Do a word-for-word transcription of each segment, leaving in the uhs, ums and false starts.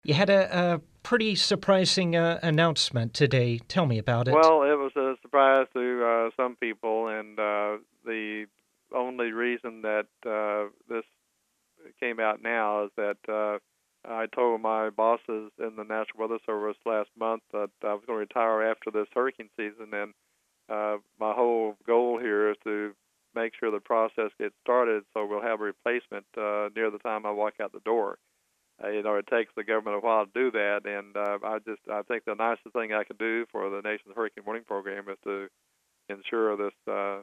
You had a, a pretty surprising uh, announcement today. Tell me about it. Well, it was a surprise to uh, some people, and uh, the only reason that uh, this came out now is that uh, I told my bosses in the National Weather Service last month that I was going to retire after this hurricane season, and uh, my whole goal here is to make sure the process gets started so we'll have a replacement uh, near the time I walk out the door. Uh, you know, it takes the government a while to do that, and uh, I just I think the nicest thing I can do for the nation's hurricane warning program is to ensure this, uh,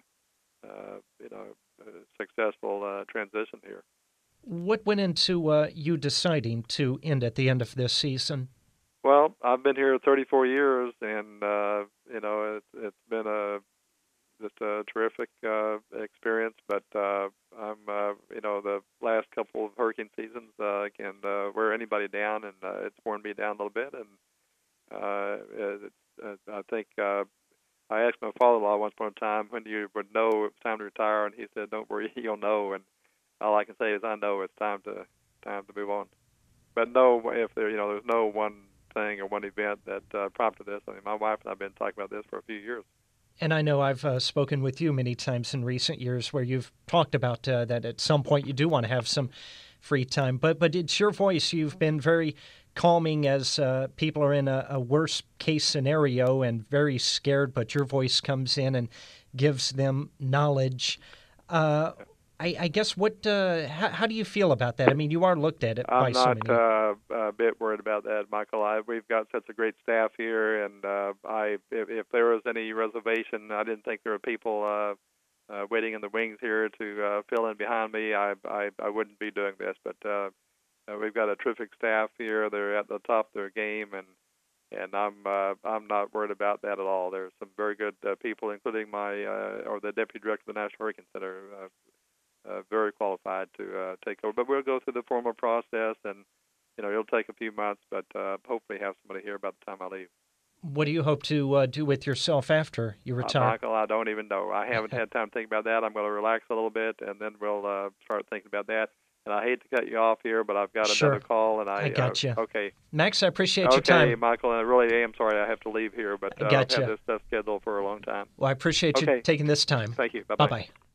uh, you know, uh, successful uh, transition here. What went into uh, you deciding to end at the end of this season? Well, I've been here thirty-four years, and uh, you know, it, it's been a just a terrific uh, experience. But uh, I'm, uh, you know, the last couple of hurricane seasons uh, can uh, wear anybody down, and uh, it's worn me down a little bit. And uh, it, it, I think uh, I asked my father-in-law once upon a time when you would know it's time to retire, and he said, "Don't worry, you'll know." And all I can say is I know it's time to time to move on. But no, if there, you know, there's no one thing or one event that uh, prompted this. I mean, my wife and I've been talking about this for a few years. And I know I've uh, spoken with you many times in recent years where you've talked about uh, that at some point you do want to have some free time. But but it's your voice. You've been very calming as uh, people are in a, a worst case scenario and very scared, but your voice comes in and gives them knowledge. Uh, I, I guess what uh, how, how do you feel about that? I mean, you are looked at it by I'm so not many. uh, a bit worried about that, Michael. I, we've got such a great staff here, and uh, I if, if there was any reservation, I didn't think there were people uh, uh, waiting in the wings here to uh, fill in behind me. I, I I wouldn't be doing this, but uh, uh, we've got a terrific staff here. They're at the top of their game, and and I'm uh, I'm not worried about that at all. There's some very good uh, people, including my uh, or the deputy director of the National Hurricane Center. Uh, Uh, very qualified to uh, take over. But we'll go through the formal process, and you know it'll take a few months, but uh, hopefully have somebody here by the time I leave. What do you hope to uh, do with yourself after you Uh, retire? Michael, I don't even know. I haven't had time to think about that. I'm going to relax a little bit, and then we'll uh, start thinking about that. And I hate to cut you off here, but I've got Sure. another call, and I, I got you. Uh, okay. Max, I appreciate Okay, your time. Michael, and I really am sorry I have to leave here, but I uh, I've gotcha. had this stuff scheduled for a long time. Well, I appreciate Okay. you taking this time. Thank you. Bye-bye. Bye-bye.